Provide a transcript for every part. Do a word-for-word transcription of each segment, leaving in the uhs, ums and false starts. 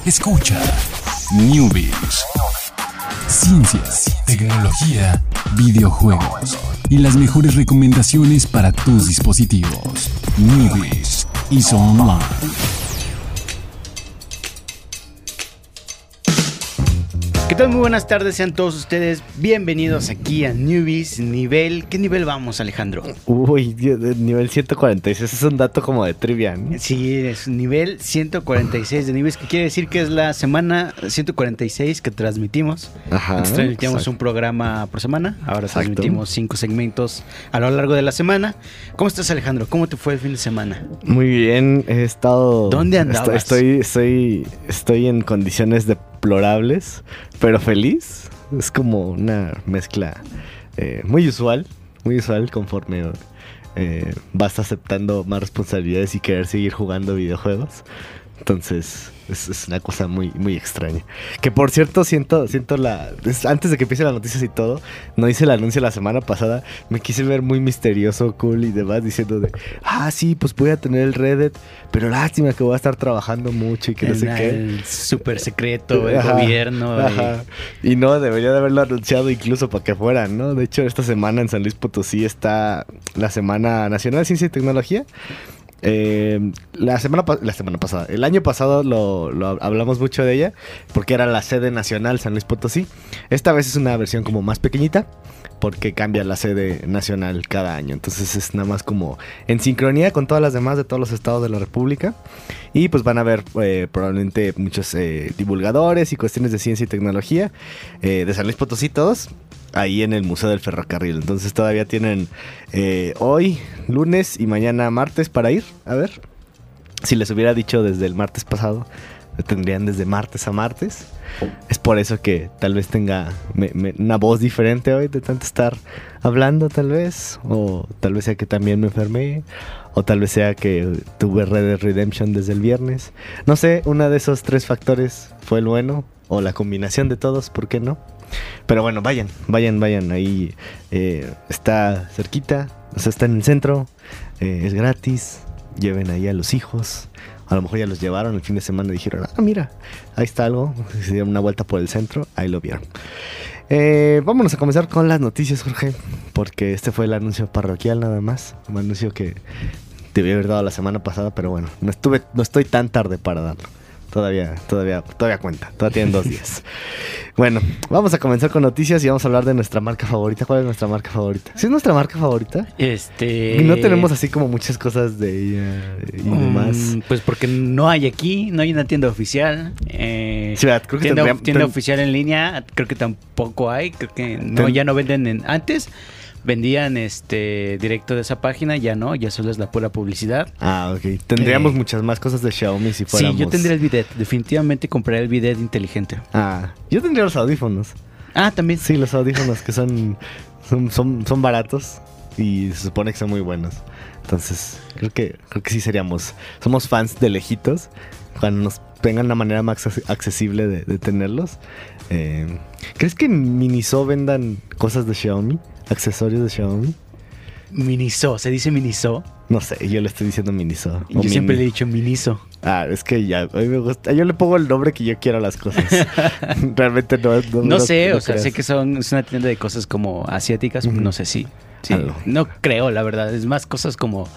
Escucha Newbies. Ciencias, tecnología, videojuegos y las mejores recomendaciones para tus dispositivos. Newbies is online. ¿Qué tal? Muy buenas tardes, sean todos ustedes bienvenidos aquí a Newbies. Nivel, ¿qué nivel vamos, Alejandro? Uy, nivel ciento cuarenta y seis, es un dato como de trivia, ¿no? Sí, es nivel ciento cuarenta y seis de Newbies, que quiere decir que es la semana ciento cuarenta y seis que transmitimos. Ajá. Antes transmitíamos exacto. un programa por semana, ahora exacto. transmitimos cinco segmentos a lo largo de la semana. ¿Cómo estás, Alejandro? ¿Cómo te fue el fin de semana? Muy bien, he estado... ¿Dónde andabas? Estoy, estoy, estoy en condiciones deplorables, pero feliz. Es como una mezcla eh, muy usual, muy usual conforme eh, vas aceptando más responsabilidades y querer seguir jugando videojuegos. Entonces es, es una cosa muy, muy extraña. Que por cierto, siento, siento la... Es, antes de que empiece las noticias y todo, no hice el anuncio la semana pasada. Me quise ver muy misterioso, cool y demás, diciendo de... Ah, sí, pues voy a tener el Reddit, pero lástima que voy a estar trabajando mucho y que no el, sé qué. El súper secreto, el ajá, gobierno. Ajá. Y... y no, debería de haberlo anunciado incluso para que fueran, ¿no? De hecho, esta semana en San Luis Potosí está la Semana Nacional de Ciencia y Tecnología. Eh, la semana la semana pasada, el año pasado lo, lo hablamos mucho de ella porque era la sede nacional San Luis Potosí. Esta vez es una versión como más pequeñita porque cambia la sede nacional cada año. Entonces es nada más como en sincronía con todas las demás de todos los estados de la república. Y pues van a haber eh, probablemente muchos eh, divulgadores y cuestiones de ciencia y tecnología eh, de San Luis Potosí todos ahí en el Museo del Ferrocarril. Entonces todavía tienen eh, hoy, lunes y mañana martes para ir. A ver, si les hubiera dicho desde el martes pasado, lo tendrían desde martes a martes. Es por eso que tal vez tenga me, me, una voz diferente hoy de tanto estar hablando tal vez. O tal vez sea que también me enfermé. O tal vez sea que tuve Red Dead Redemption desde el viernes. No sé, uno de esos tres factores fue el bueno. O la combinación de todos, ¿por qué no? Pero bueno, vayan, vayan, vayan. Ahí eh, está cerquita, o sea, está en el centro, eh, es gratis. Lleven ahí a los hijos. A lo mejor ya los llevaron el fin de semana y dijeron, ah, mira, ahí está algo. Se dieron una vuelta por el centro, ahí lo vieron. Eh, vámonos a comenzar con las noticias, Jorge, porque este fue el anuncio parroquial nada más. Un anuncio que debí haber dado la semana pasada, pero bueno, no estuve, no estoy tan tarde para darlo. Todavía, todavía, todavía cuenta. Todavía tienen dos días. Bueno, vamos a comenzar con noticias y vamos a hablar de nuestra marca favorita. ¿Cuál es nuestra marca favorita? ¿Sí es nuestra marca favorita? Este... Y no tenemos así como muchas cosas de ella y um, demás. Pues porque no hay aquí, no hay una tienda oficial. Eh, sí, creo que tienda, tendría, tienda ten... oficial en línea, creo que tampoco hay. Creo que no, ten... ya no venden en... Antes... vendían este directo de esa página, ya no, ya solo es la pura publicidad. Ah, ok. Tendríamos eh, muchas más cosas de Xiaomi si fuéramos... Sí, yo tendría el bidet, definitivamente compraría el bidet inteligente. Ah, yo tendría los audífonos. Ah, también. Sí, los audífonos que son, son, son, son baratos y se supone que son muy buenos. Entonces, creo que, creo que sí seríamos... Somos fans de lejitos, cuando nos tengan una manera más accesible de, de tenerlos. Eh, ¿Crees que en Miniso vendan cosas de Xiaomi? ¿Accesorios de Xiaomi? Miniso, ¿se dice Miniso? No sé, yo le estoy diciendo Miniso. Yo mini. siempre le he dicho Miniso. Ah, es que ya, a mí me gusta. Yo le pongo el nombre que yo quiero a las cosas. Realmente no. No, no sé, no o sea, sé que son, es una tienda de cosas como asiáticas, mm-hmm. no sé si. Sí, sí, no creo, la verdad. Es más cosas como.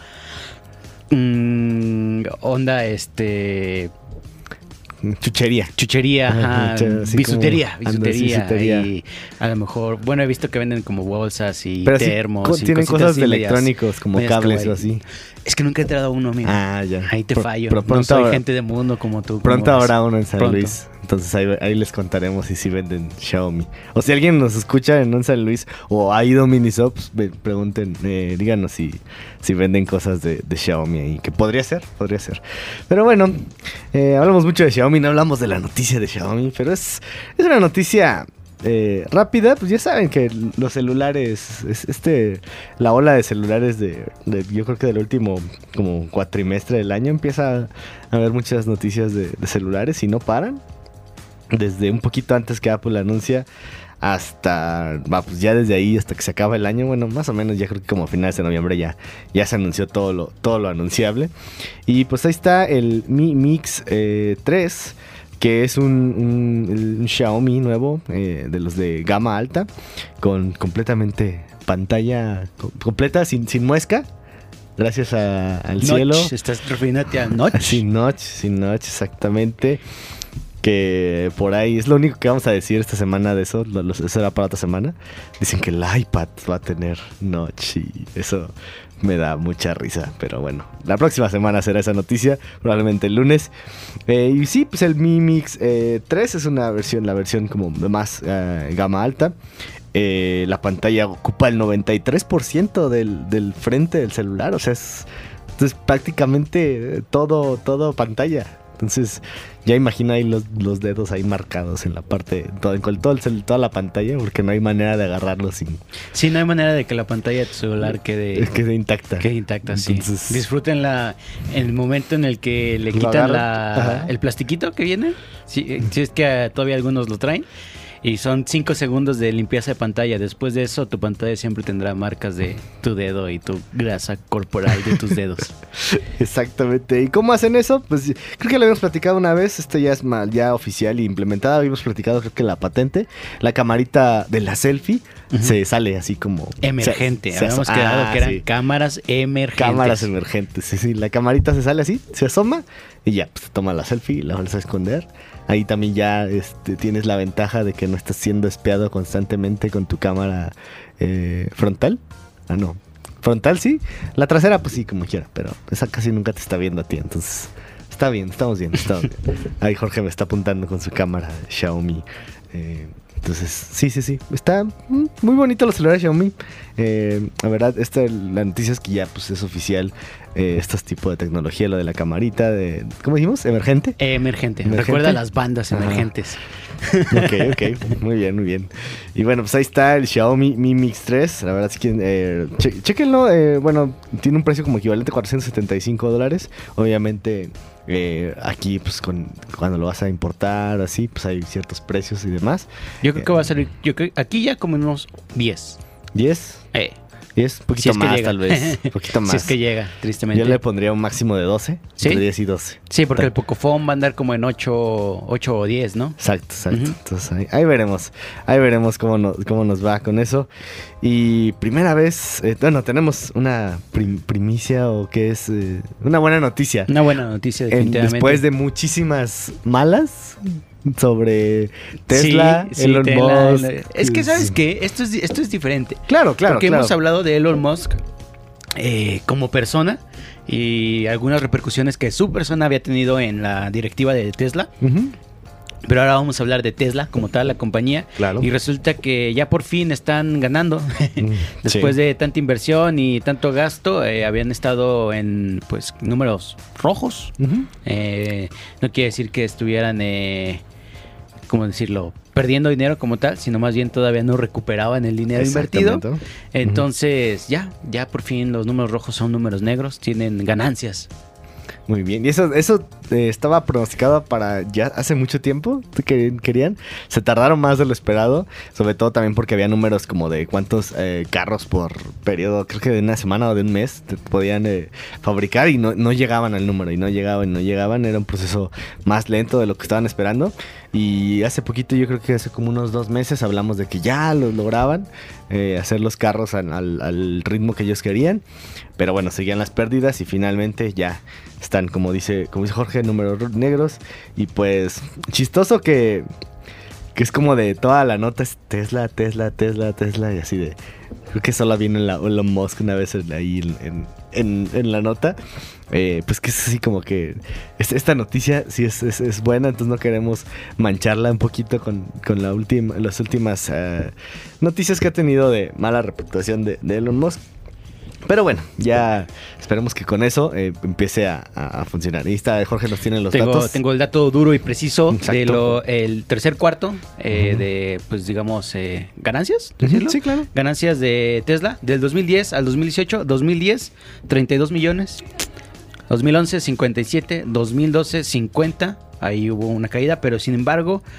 Mmm, onda, este. Chuchería. Chuchería, ajá, ajá, bisutería, bisutería, bisutería. Y a lo mejor, bueno, he visto que venden como bolsas y pero termos. Sí, y tienen cosas de electrónicos, como cables o así. Es que nunca he entrado a uno, mira. Ah, ya. Ahí te Pro, fallo. Pro, no soy habrá, gente de mundo como tú. Pronto como habrá uno en San pronto. Luis. Entonces ahí, ahí les contaremos si sí venden Xiaomi. O si alguien nos escucha en un San Luis o ha ido a Minisops, pregunten, eh, díganos si, si venden cosas de, de Xiaomi ahí. Que podría ser, podría ser. Pero bueno, eh, hablamos mucho de Xiaomi, no hablamos de la noticia de Xiaomi, pero es, es una noticia eh, rápida. Pues ya saben que los celulares, es, este, la ola de celulares de, de, yo creo que del último como cuatrimestre del año empieza a haber muchas noticias de, de celulares y no paran. Desde un poquito antes que Apple anuncia hasta, va, pues ya desde ahí hasta que se acaba el año, bueno, más o menos ya creo que como a finales de noviembre ya, ya se anunció todo lo, todo lo anunciable. Y pues ahí está el Mi Mix eh, tres que es un, un, un Xiaomi nuevo, eh, de los de gama alta, con completamente pantalla co- completa, sin, sin muesca, gracias a, al notch, cielo. ¿Estás refiriéndote al notch? Sin notch, sin notch, exactamente. Que por ahí es lo único que vamos a decir esta semana de eso. Lo, lo, eso será para otra semana. Dicen que el iPad va a tener notch y eso me da mucha risa. Pero bueno, la próxima semana será esa noticia, probablemente el lunes. Eh, y sí, pues el Mi Mix eh, tres es una versión, la versión como de más eh, gama alta. Eh, la pantalla ocupa el noventa y tres por ciento del, del frente del celular. O sea, es, es prácticamente todo, todo pantalla. Entonces, ya imagina ahí los, los dedos ahí marcados en la parte, todo, con todo el, toda la pantalla, porque no hay manera de agarrarlo sin... Sí, no hay manera de que la pantalla de tu celular quede... Quede intacta. Quede intacta, sí. Entonces, disfruten la, el momento en el que le lo quitan agarran. la, el plastiquito que viene, si, si es que todavía algunos lo traen. Y son cinco segundos de limpieza de pantalla. Después de eso, tu pantalla siempre tendrá marcas de tu dedo y tu grasa corporal de tus dedos. Exactamente. ¿Y cómo hacen eso? Pues creo que lo habíamos platicado una vez. Esto ya es mal, ya oficial y implementada. Habíamos platicado, creo que la patente. La camarita de la selfie uh-huh. se sale así como... Emergente. Se, se Habíamos aso- quedado ah, que eran sí. cámaras emergentes. Cámaras emergentes. Sí, sí. La camarita se sale así, se asoma y ya, pues toma la selfie y la vas a esconder. Ahí también ya este, tienes la ventaja de que no estás siendo espiado constantemente con tu cámara eh, frontal. Ah, no. Frontal sí. La trasera, pues sí, como quiera. Pero esa casi nunca te está viendo a ti. Entonces, está bien, estamos bien, estamos bien. Ahí Jorge me está apuntando con su cámara Xiaomi. Eh, entonces, sí, sí, sí. Está mm, muy bonito los celulares Xiaomi. Eh, la verdad, esta, la noticia es que ya pues, es oficial. Eh, estos tipos de tecnología, lo de la camarita, de ¿cómo dijimos? ¿Emergente? Emergente. ¿Emergente? Recuerda las bandas Ajá. emergentes. Ok, ok. Muy bien, muy bien. Y bueno, pues ahí está el Xiaomi Mi Mix tres. La verdad es que, eh, che- chequenlo. Eh, bueno, tiene un precio como equivalente a cuatrocientos setenta y cinco dólares. Obviamente, eh, aquí, pues con cuando lo vas a importar, así, pues hay ciertos precios y demás. Yo creo que va a salir, yo creo aquí ya como en unos diez. ¿diez? Eh, ¿diez? Un poquito si es que más, llega. tal vez. Un poquito más. Si es que llega, tristemente. Yo le pondría un máximo de doce. ¿Sí? Entre diez y doce. Sí, porque Tal- el Pocophone va a andar como en ocho o diez, ¿no? Exacto, exacto. Ujú. Entonces ahí, ahí veremos, ahí veremos cómo, no- cómo nos va con eso. Y primera vez, eh, bueno, tenemos una prim- primicia o que es eh, una buena noticia. Una buena noticia, En- definitivamente. después de muchísimas malas sobre Tesla, Sí, sí, Elon Tesla, Musk. Elon- Es que, ¿sabes qué? Esto es, esto es diferente. Claro, claro, Porque claro. hemos hablado de Elon Musk eh, como persona y algunas repercusiones que su persona había tenido en la directiva de Tesla. Ujú, Pero ahora vamos a hablar de Tesla como tal, la compañía. claro. Y resulta que ya por fin están ganando. Mm, Después sí. de tanta inversión y tanto gasto, eh, habían estado en pues números rojos. Ujú. Eh, no quiere decir que estuvieran, eh, ¿cómo decirlo? Perdiendo dinero como tal, sino más bien todavía no recuperaban el dinero invertido. Exactamente. Entonces, ya, ya por fin los números rojos son números negros, tienen ganancias. Muy bien, y eso, eso eh, estaba pronosticado para ya hace mucho tiempo, que querían, se tardaron más de lo esperado, sobre todo también porque había números como de cuántos eh, carros por periodo, creo que de una semana o de un mes, te podían eh, fabricar y no, no llegaban al número, y no llegaban, no llegaban, era un proceso más lento de lo que estaban esperando, y hace poquito, yo creo que hace como unos dos meses, hablamos de que ya lo lograban, eh, hacer los carros al, al, al ritmo que ellos querían, pero bueno, seguían las pérdidas y finalmente ya están, como dice, como dice Jorge, números negros. Y pues, chistoso que, que es como de toda la nota es Tesla, Tesla, Tesla, Tesla. Y así de. Creo que solo vino la Elon Musk una vez ahí en, en, en, en la nota. Eh, pues que es así como que es- esta noticia sí es, es, es buena, entonces no queremos mancharla un poquito con, con la última, las últimas eh, noticias que ha tenido de mala reputación de, de Elon Musk. Pero bueno, ya esperemos que con eso eh, empiece a, a- a funcionar. Y está, Jorge nos tiene los Tengo, datos. tengo el dato duro y preciso Exacto. de lo, el tercer cuarto eh, Ujú. de, pues digamos, eh, ganancias, Ujú, decirlo. sí, claro. Ganancias de Tesla del dos mil diez al dos mil dieciocho, dos mil diez, treinta y dos millones, dos mil once, cincuenta y siete, dos mil doce, cincuenta, ahí hubo una caída, pero sin embargo,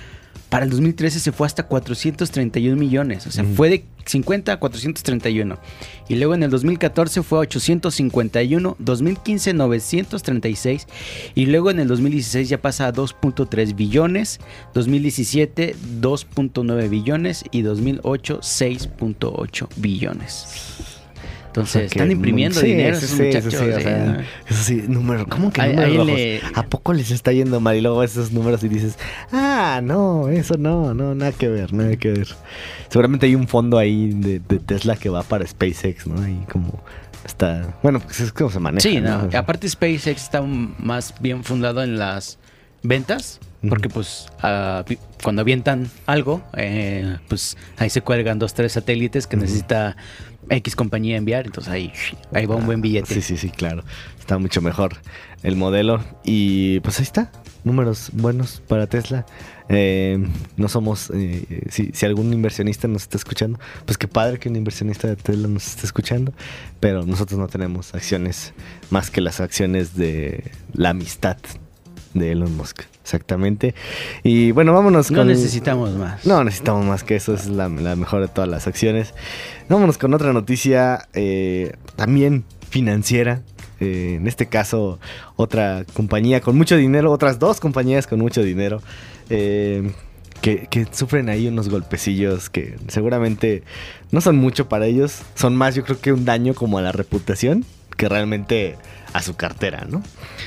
para el dos mil trece se fue hasta cuatrocientos treinta y un millones. O sea, mm. fue de cincuenta a cuatrocientos treinta y uno. Y luego en el dos mil catorce fue a ochocientos cincuenta y uno, dos mil quince novecientos treinta y seis y luego en el dos mil dieciséis ya pasa a dos punto tres billones, dos mil diecisiete dos punto nueve billones y dos mil ocho seis punto ocho billones. Entonces, o sea, están imprimiendo sí, dinero sí, esos sí, muchachos. Sí, sí, o sea, eso sí, número, ¿cómo que ahí, números ahí rojos? le... ¿A poco les está yendo mal? Y luego ves esos números y dices, ah, no, eso no, no, nada que ver, nada que ver. Seguramente hay un fondo ahí de, de Tesla que va para SpaceX, ¿no? Ahí como está, bueno, pues es como se maneja. Sí, no, ¿no? Aparte SpaceX está más bien fundado en las ventas. Porque pues uh, cuando avientan algo, eh, pues ahí se cuelgan dos, tres satélites que uh-huh. necesita X compañía enviar. Entonces ahí, ahí va un buen billete. Sí, sí, sí, claro. Está mucho mejor el modelo. Y pues ahí está. Números buenos para Tesla. Eh, no somos... Eh, si, si algún inversionista nos está escuchando, pues qué padre que un inversionista de Tesla nos esté escuchando. Pero nosotros no tenemos acciones más que las acciones de la amistad de Elon Musk. Exactamente. Y bueno, vámonos no con... No necesitamos más. No necesitamos más que eso. Es la, la mejor de todas las acciones. Vámonos con otra noticia eh, también financiera. Eh, en este caso, otra compañía con mucho dinero. Otras dos compañías con mucho dinero. Eh, que, que sufren ahí unos golpecillos que seguramente no son mucho para ellos. Son más, yo creo que un daño como a la reputación que realmente a su cartera, ¿no?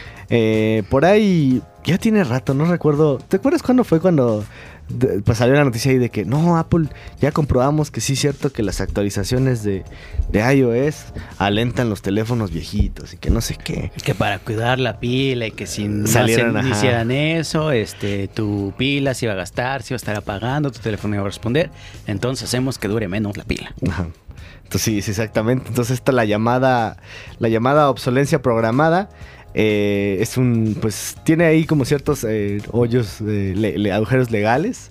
Eh, por ahí ya tiene rato, no recuerdo. ¿Te acuerdas cuándo fue cuando de, pues salió la noticia ahí de que no, Apple ya comprobamos que sí es cierto que las actualizaciones de, de iOS alentan los teléfonos viejitos y que no sé qué? Que para cuidar la pila y que si no Salieron, se, hicieran eso, este, tu pila se iba a gastar, se iba a estar apagando, tu teléfono iba a responder. Entonces hacemos que dure menos la pila. Ajá. Entonces sí, sí, exactamente. Entonces esta la llamada, la llamada obsolencia programada. Eh, es un, pues tiene ahí como ciertos eh, hoyos, eh, le, le, agujeros legales.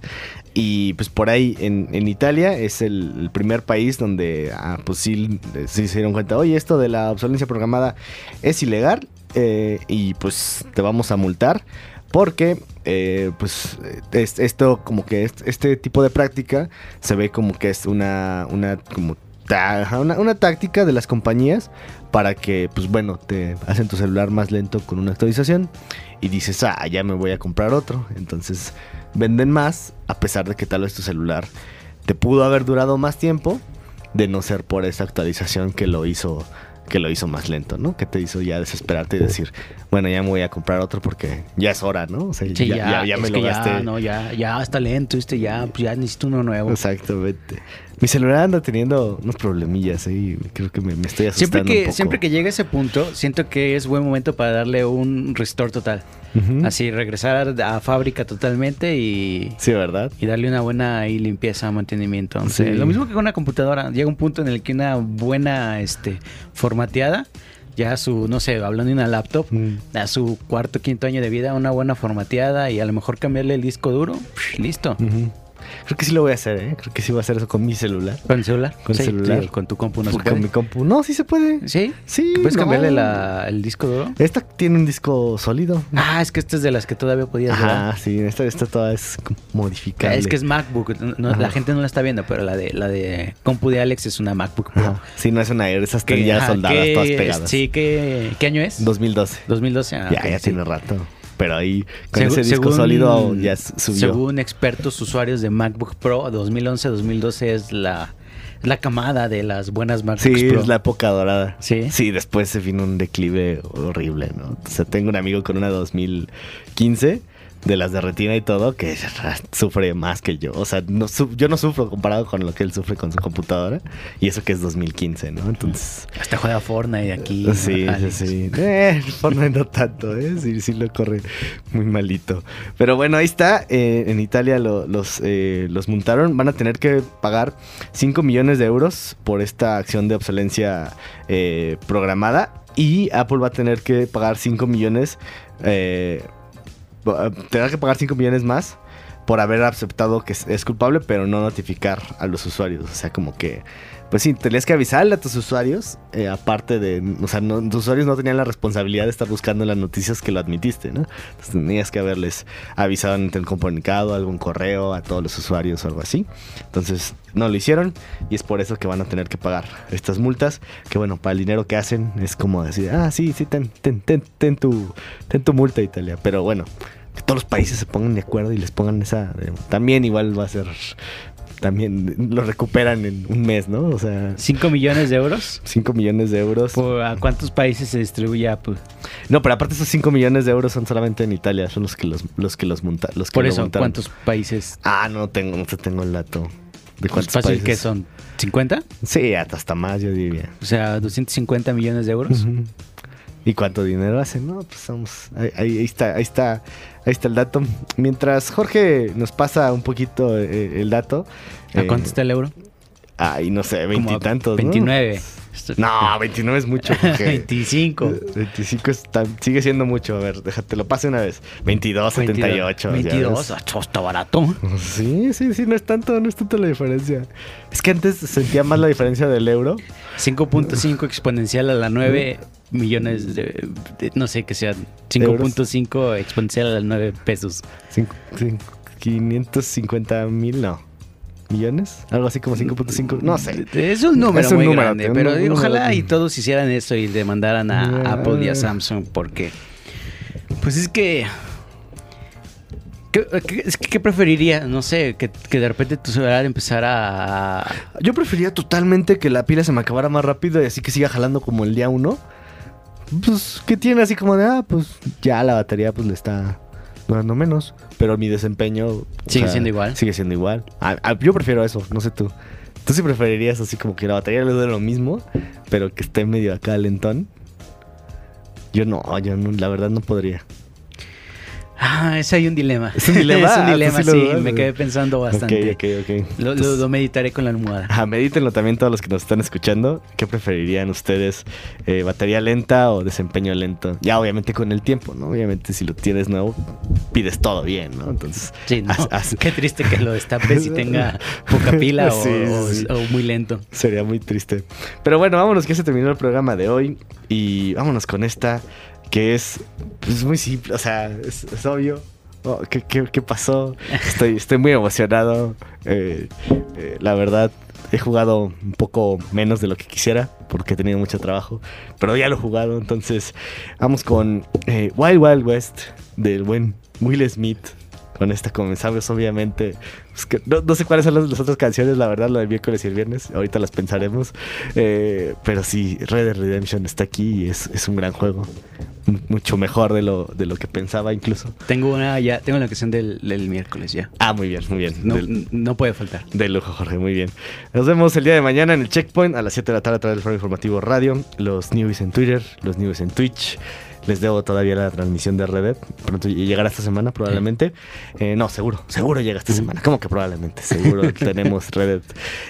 Y pues por ahí en, en Italia es el, el primer país donde ah, pues sí, sí se dieron cuenta, oye, esto de la obsolencia programada es ilegal eh, y pues te vamos a multar. Porque eh, pues es, esto como que es, este tipo de práctica se ve como que es una, una como Una, una táctica de las compañías para que, pues bueno, te hacen tu celular más lento con una actualización y dices, ah, ya me voy a comprar otro. Entonces venden más, a pesar de que tal vez tu celular te pudo haber durado más tiempo, de no ser por esa actualización que lo hizo, que lo hizo más lento, ¿no? Que te hizo ya desesperarte y decir, bueno, ya me voy a comprar otro porque ya es hora, ¿no? O sea, sí, ya, ya, ya, ya me lo gasté. Ya, no, ya, ya está lento, este, ya, pues ya necesito uno nuevo. Exactamente. Mi celular anda teniendo unos problemillas ahí. ¿eh? Creo que me, me estoy asustando siempre que, un poco. Siempre que llegue a ese punto, siento que es buen momento para darle un restore total. Uh-huh. Así, regresar a fábrica totalmente y... Sí, ¿verdad? Y darle una buena ahí, limpieza, mantenimiento. Entonces, sí. Lo mismo que con una computadora. Llega un punto en el que una buena este, formateada, ya su, no sé, hablando de una laptop, mm. a su cuarto, quinto año de vida, una buena formateada y a lo mejor cambiarle el disco duro, psh, listo. Uh-huh. Creo que sí lo voy a hacer, ¿eh? Creo que sí voy a hacer eso con mi celular. ¿Con el celular? Con sí, el celular. Sí, con tu compu no Con se puede. mi compu. No, sí se puede. ¿Sí? Sí. ¿Puedes no. cambiarle la, el disco duro? Esta tiene un disco sólido. Ah, es que esta es de las que todavía podías ver. Ah, sí. Esta, esta toda es modificable. Es que es MacBook. No, la gente no la está viendo, pero la de la de compu de Alex es una MacBook Pro. Ajá. Sí, no es una Air. Esas están ya soldadas, todas pegadas. Sí, ¿qué, ¿qué año es? dos mil doce. dos mil doce, ah, Ya, okay, ya sí. tiene rato. Pero ahí, con según, ese disco según, sólido ya subió. Según expertos usuarios de MacBook Pro, dos mil once dos mil doce es la, la camada de las buenas MacBooks sí, Pro. Sí, es la época dorada. Sí. Sí, después se vino un declive horrible, ¿no? O sea, tengo un amigo con una dos mil quince de las de retina y todo, que sufre más que yo. O sea, no, yo no sufro comparado con lo que él sufre con su computadora. Y eso que es dos mil quince, ¿no? Entonces... Hasta juega Fortnite aquí. Sí, sí, sí. Eh, Fortnite no tanto, ¿eh? Sí, sí lo corre muy malito. Pero bueno, ahí está. Eh, en Italia lo, los, eh, los multaron. Van a tener que pagar cinco millones de euros por esta acción de obsolencia eh, programada. Y Apple va a tener que pagar cinco millones... Eh, tendrá que pagar cinco millones más por haber aceptado que es, es culpable, pero no notificar a los usuarios. O sea, como que, pues sí, tenías que avisarle a tus usuarios, eh, aparte de, o sea, no, tus usuarios no tenían la responsabilidad de estar buscando en las noticias que lo admitiste, ¿no? Entonces tenías que haberles avisado en un comunicado, algún correo a todos los usuarios o algo así. Entonces no lo hicieron y es por eso que van a tener que pagar estas multas, que bueno, para el dinero que hacen es como decir, ah, sí, sí, ten, ten, ten, ten, tu, ten tu multa, Italia. Pero bueno, que todos los países se pongan de acuerdo y les pongan esa... Eh, también igual va a ser... También lo recuperan en un mes, ¿no? O sea... ¿cinco millones de euros? cinco millones de euros. ¿Por ¿A cuántos países se distribuye Apple? No, pero aparte esos cinco millones de euros son solamente en Italia. Son los que los, los que los monta, los que Por lo eso, montaron. ¿cuántos países? Ah, no tengo, no tengo el dato. ¿De cuántos ¿Los países? ¿Qué son? ¿cincuenta? Sí, hasta más, yo diría. O sea, doscientos cincuenta millones de euros. Uh-huh. ¿Y cuánto dinero hacen? No, pues somos... Ahí, ahí, ahí está, ahí está, ahí está el dato. Mientras Jorge nos pasa un poquito eh, el dato. ¿A eh, cuánto está el euro? Ay, no sé, veintitantos, ¿no? veintinueve. No, veintinueve es mucho, Jorge. veinticinco. veinticinco está, sigue siendo mucho. A ver, déjate, lo pase una vez. veintidós, setenta y ocho. veintidós, está barato. Sí, sí, sí, no es tanto, no es tanto la diferencia. Es que antes sentía más la diferencia del euro. cinco punto cinco exponencial a la nueve millones de, de, no sé qué sea, cinco punto cinco exponencial a la nueve pesos. quinientos cincuenta mil, no. ¿Millones? Algo así como cinco punto cinco, no sé. Es un número es un muy número, grande, un, pero un, ojalá un, y todos hicieran eso y demandaran a yeah. Apple y a Samsung, porque pues es que ¿Qué, qué, es que, ¿qué preferiría? No sé, que, que de repente tu celular empezara a... Yo preferiría totalmente que la pila se me acabara más rápido y así que siga jalando como el día uno. Pues que tiene así como de, ah, pues ya la batería pues le está durando menos, pero mi desempeño... Sigue sea, siendo igual. Sigue siendo igual. A, a, yo prefiero eso, no sé tú. ¿Tú sí preferirías así como que la batería le dure lo mismo, pero que esté medio acá lentón? Yo no, yo no, la verdad no podría. Ah, ese hay un dilema. ¿Es un dilema? Es un dilema, ah, sí, sí, me quedé pensando bastante. Ok, ok, ok. Lo, lo, lo meditaré con la almohada. Ah, medítenlo también todos los que nos están escuchando. ¿Qué preferirían ustedes? Eh, ¿Batería lenta o desempeño lento? Ya, obviamente con el tiempo, ¿no? Obviamente si lo tienes nuevo, pides todo bien, ¿no? Entonces... Sí, no. Haz, haz... Qué triste que lo destapes y tenga poca pila o, sí, sí, sí. O, o muy lento. Sería muy triste. Pero bueno, vámonos que se terminó el programa de hoy. Y vámonos con esta... que es pues, muy simple, o sea, es, es obvio. Oh, ¿qué, qué, ¿Qué pasó? Estoy, estoy muy emocionado. Eh, eh, la verdad, he jugado un poco menos de lo que quisiera porque he tenido mucho trabajo, pero ya lo he jugado. Entonces, vamos con eh, Wild Wild West del buen Will Smith. Con esta comenzamos, obviamente. Pues que no, no sé cuáles son las, las otras canciones, la verdad, lo del miércoles y el viernes. Ahorita las pensaremos. Eh, pero sí, Red Dead Redemption está aquí y es, es un gran juego. M- mucho mejor de lo, de lo que pensaba, incluso. Tengo una ya, tengo la canción del, del miércoles ya. Ah, muy bien, muy bien. No, del, no puede faltar. De lujo, Jorge, muy bien. Nos vemos el día de mañana en el Checkpoint a las siete de la tarde a través del Foro Informativo Radio. Los news en Twitter, los news en Twitch. Les debo todavía la transmisión de Red Dead. Pronto llegará esta semana, probablemente. Eh, no, seguro, seguro llega esta semana. ¿Cómo que probablemente? Seguro tenemos Red Dead.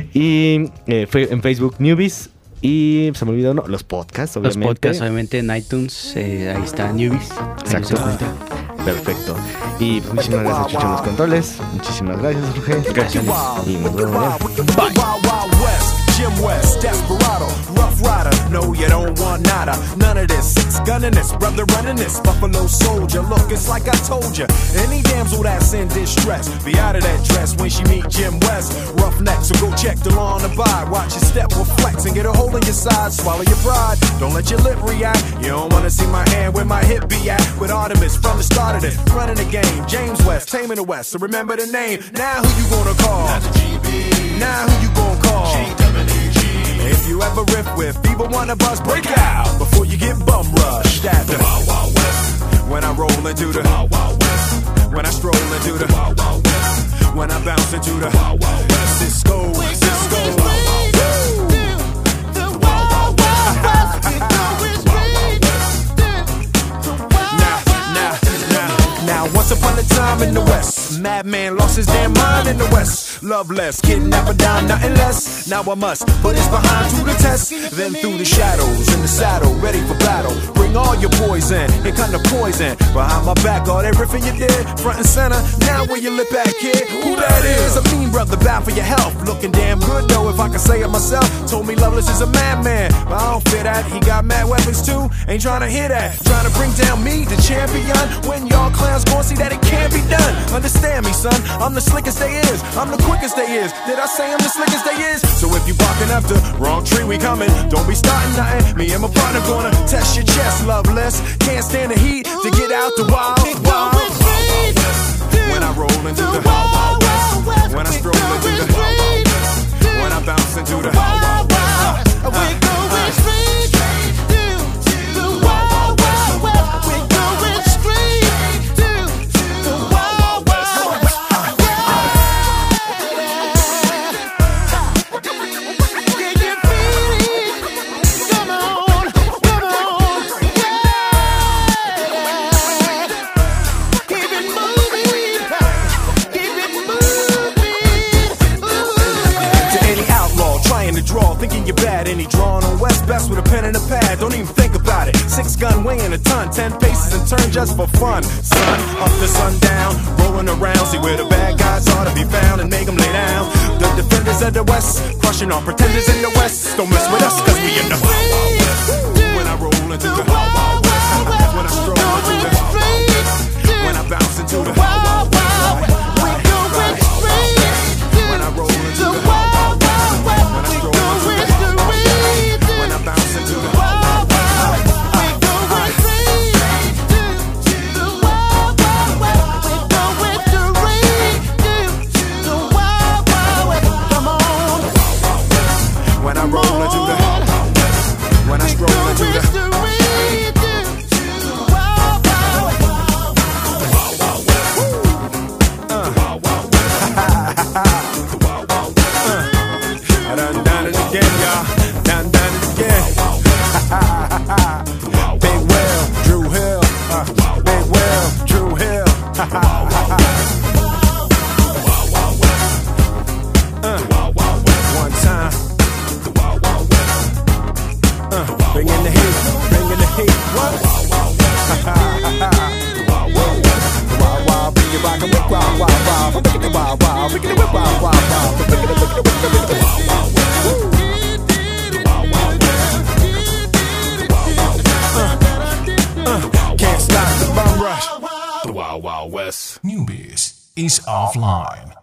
Y eh, fue en Facebook Newbies. Y se me olvidó, no, los podcasts, obviamente. Los podcasts, obviamente, en iTunes. Eh, ahí está Newbies. Exacto. Perfecto. Y pues, muchísimas gracias, Chucho, en los controles. Muchísimas gracias, Jorge. Gracias. Y nos vemos. Bye. Jim West, Desperado, Rough Rider, no you don't want nada, none of this, six gunning this, brother running this, Buffalo Soldier, look it's like I told you, any damsel that's in distress, be out of that dress when she meet Jim West, Roughneck, so go check the law on the buy, watch your step will flex and get a hole in your side, swallow your pride, don't let your lip react, you don't wanna see my hand where my hip be at, with Artemis from the start of this, running the game, James West, taming the West, so remember the name, now who you gonna call, not the G B, now who you gonna call, G W G. If you ever riff with either one of us, break out before you get bum rushed at the Wild Wild West. When I roll into the Wild Wild West. When I stroll into the Wild Wild West. When I bounce into the Wild Wild West. Cisco, Cisco. The Wild Wild West. Now, now, now, now, once upon a time. crime in the West. Madman lost his damn mind in the West. Loveless, kidnapper down, nothing less. Now I must put his behind to the test. Then through the shadows, in the saddle, ready for battle. Bring all your poison, here come the poison. Behind my back, all that riffing you did. Front and center, now where your lip at, kid? Who that is? A mean brother, bad for your health. Looking damn good though, if I can say it myself. Told me Loveless is a madman, but I don't fear that. He got mad weapons too, ain't trying to hear that. Trying to bring down me, the champion. When y'all clowns gon' see that it can't be done. Understand me, son, I'm the slickest they is. I'm the quickest they is. Did I say I'm the slickest they is? So if you barking up the wrong tree, we coming. Don't be starting nothing. Me and my partner gonna test your chest, Loveless. Can't stand the heat to get out the wild, wild, wild, wild west. When I roll into the wild, wild west. When I stroll into the wild, wild west. When I bounce into the wild, wild west. We're going straight to the wild, wild west. We're going straight to the wild, wild west. Can you feel it? Come on, come on, yeah. Keep it moving, keep it moving. Ooh. To any outlaw trying to draw, thinking you're bad, any drawing on West Best with a pen and a pad, don't even think about it. Six gun weighing a ton, ten paces and turn just for fun. Sun up to sundown, rolling around, see where the bad guys are to be found and make them lay down. The defenders of the West, crushing all pretenders in the West. Don't mess with us cause we in the Wild Wild West. When I roll into the Wild Wild West, when I stroll into the Wild Wild West, when I bounce into the Wild Wild West, when I roll into the Wild Wild West, when I stroll into the Wild Wild West, when I bounce into the Wild Wild West. When I roll into the Wild Wild West, when I stroll into the Wild Wild West, uh, Wild Wild West, Wild Wild West, uh, I done done it again, y'all, done done it again. Big Will, Drew Hill, uh, Big Will, Drew Hill, uh, one time. Uh, bring in the heat, bring in the heat. What? Wild wild, bring it rockin' with wild wild wild. I'm picking the wild wild, picking it with wild wild wild. I'm picking it, picking it, picking it with the wild wild west. The wild wild west. Uh, uh, can't stop the bum rush. The wild wild west. Newbies is offline.